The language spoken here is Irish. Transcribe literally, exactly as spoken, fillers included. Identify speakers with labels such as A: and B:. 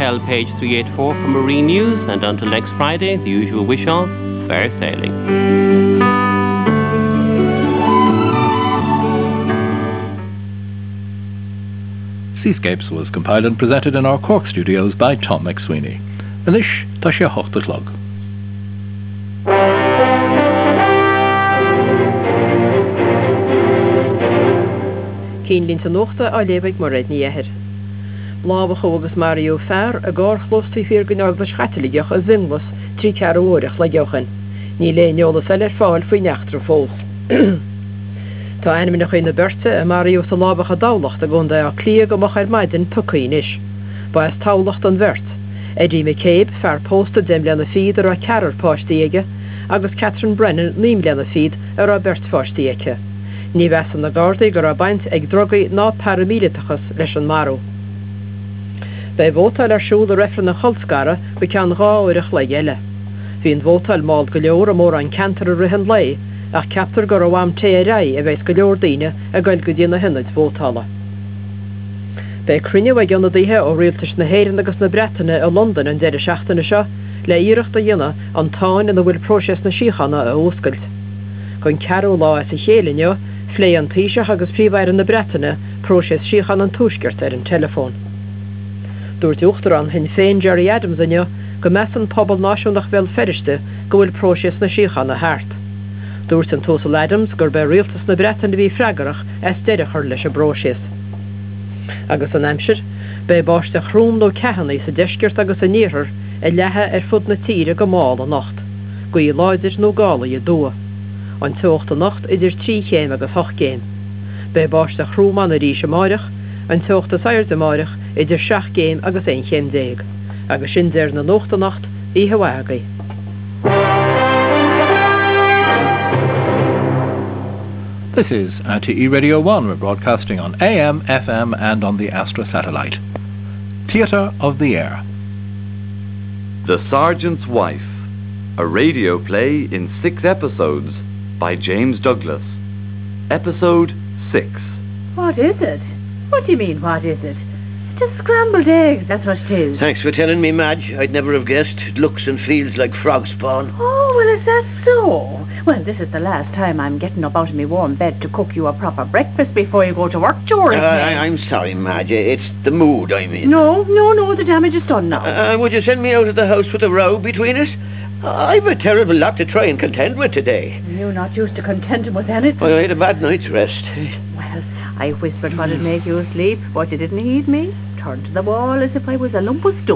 A: L page three eighty-four for marine news, and until next Friday, the usual wish of fair sailing.
B: Seascapes was compiled and presented in our Cork studios by Tom McSweeney. Anish Tasha Hochterklog.
C: Cín línta nuachta á lébaigh mar réid níhéir. Blábach agus Mario Fair a gár chlóstí fír gneag na schataligeach a zinglas trí cear óireach le geochan. Ní le neolalas eile fáil faoi neachtar fós. Tá einmina chuoin na berta a Mario sa lábach a dálacht a gunda a clíag amach ar maidin tucaín is. Ba is tálacht an bheirt. Eddie McCabe fear pósta dem leanna fíd ar a cearar páistíige, agus Catherine Brennan ním leanna fíd ar a bert fáistíige. Ní bhesan na gardaí gur a baint ag drogaí ná paramíletachas leis an marú. Bei bhótáil ar siúl a refran na cholscara ba cean gá uireach le eile. Bhíon bhótáil máil go leor a mór an cantar a rihan lei, ach ceaptar gur a bham té a rai a bheits go leor daoine a gail go dtíana hinnaid bhótála. Bei crinne bhaid anna daithe ó rialtas na héireann agus na Bretainne a London an deireadh seachtainna seo le iireacht a dhéanana an táin ina bhfuil próses na síochanna a óscailt. Chun cearú lá is a chéalainne, phlé an taoiseach agus príomhhair na Bretainne próses síochan an túisceart ar an telefón. Dúirt uachtar an hin féin Jerry Adams inne go meas an pobl náisiúnach bhfuil feriste go bhfuil próses na síochanna thart. Dúirt an Tosal Adams gur be rialtas na Bretainne bhí freigarach as deireachar leis a bróses. Agus an Hampshire, be báiste chrúm nó cehanna sa deisceart agus a níorthar a lethe ar fud na tíre go mála nacht, go i láidir nó gála i dua. An tuachta nacht idir trí chéim agus hoch céim. Be báiste chrúman a ríise máireach, an tuachta sair de máireach idir seach céim agus ein chéim déag. Agus sin déir na nóchta nacht í hawaagaí.
B: This is R T E Radio one. We're broadcasting on A M, F M and on the Astra satellite. Theatre of the Air.
D: The Sergeant's Wife, a radio play in six episodes by James Douglas. Episode six.
E: What is it? What do you mean, what is it? Just scrambled eggs, that's what it is.
F: Thanks for telling me, Madge. I'd never have guessed. It looks and feels like frog spawn.
E: Oh, well, is that so? Well, this is the last time I'm getting up out of my warm bed to cook you a proper breakfast before you go to work, George.
F: Uh, I, I'm sorry, Madge. It's the mood I'm in.
E: No, no, no, the damage is done now.
F: Uh, would you send me out of the house with a row between us? I've a terrible lot to try and contend with today.
E: You're not used to contending with anything.
F: Well, I had a bad night's rest.
E: Well, I whispered what'd make you sleep, but you didn't heed me. Turned to the wall as if I was a lump of stone.